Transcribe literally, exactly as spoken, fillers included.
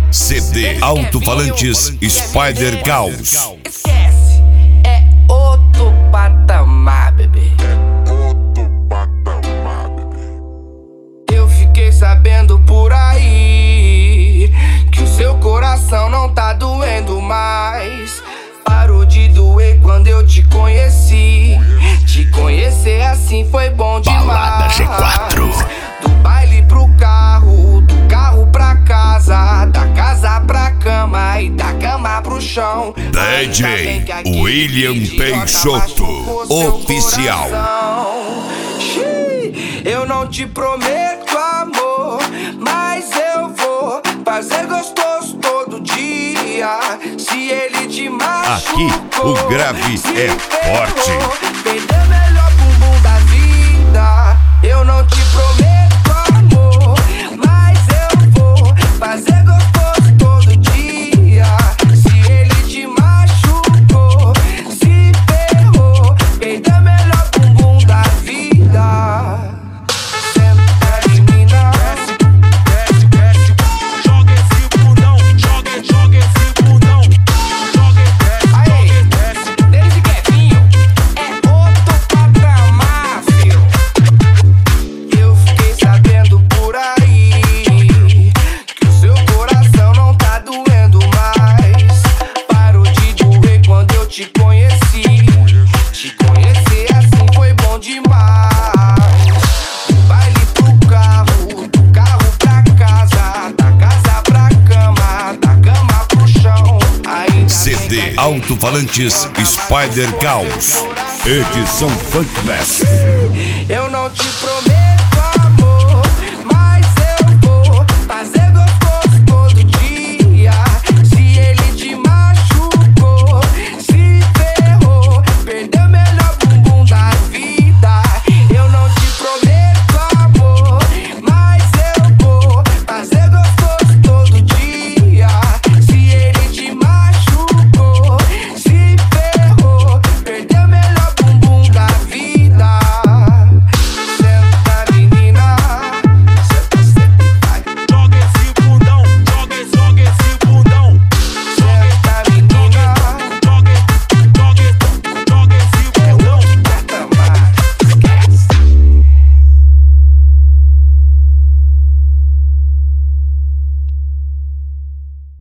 C D Alto-Falantes Spider Caos. Esquece, é outro patamar, bebê. Eu fiquei sabendo por aí que o seu coração não tá doendo mais. Parou de doer quando eu te conheci. Te conhecer assim foi bom demais. Balada G quatro. Do baile pro carro, do carro pra casa, da casa pra cama e da cama pro chão. D J William Peixoto Oficial. Eu não te prometo amor, mas eu vou fazer gostoso todo dia. Se ele te machucou, aqui o grave é forte. Perdeu melhor bumbum da vida. Eu não te prometo amor, mas eu vou fazer gostoso todo dia. Se ele te machucou, se ferrou, perdeu melhor bumbum da vida. Senta menina, desce, desce, desce. Joga esse bundão, joga, joga esse bundão. Joga, desce, aí, desce. Desde Kevinho, é outro patamar, filho. Eu fiquei sabendo por aí que o seu coração não tá doendo mais. Parou de doer quando eu te conheci. Te conhecer assim foi bom demais. Do baile pro carro, do carro pra casa, da casa pra cama, da cama pro chão. Ainda C D Alto-Falantes Spider Caos. Edição Funk Fest. eu não te prometo